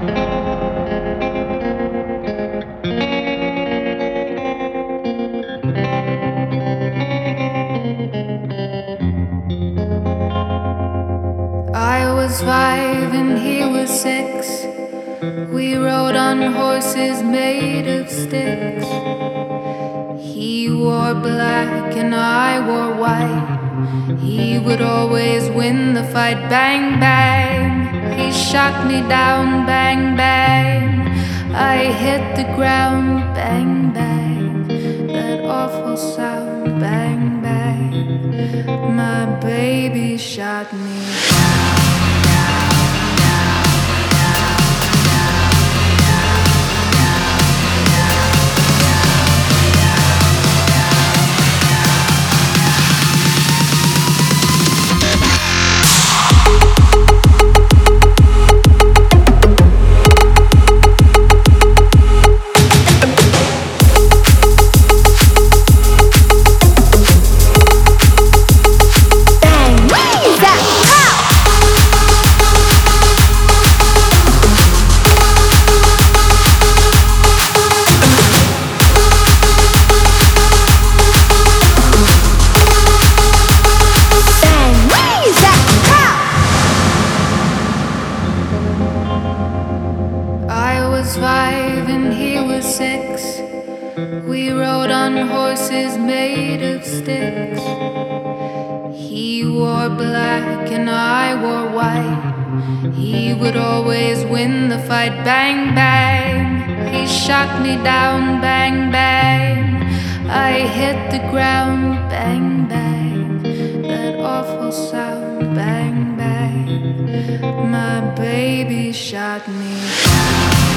I was 5 and he was 6. We rode on horses made of sticks. He wore black and I wore white. He would always win the fight. Bang, bang. He shot me down. Bang, bang. I hit the ground. Bang, bang. That awful sound. Bang, bang. My baby shot me down. I was 5 and he was 6. We rode on horses made of sticks. He wore black and I wore white. He would always win the fight. Bang, bang. He shot me down. Bang, bang. I hit the ground. Bang, bang. That awful sound. Bang, bang. My baby shot me down.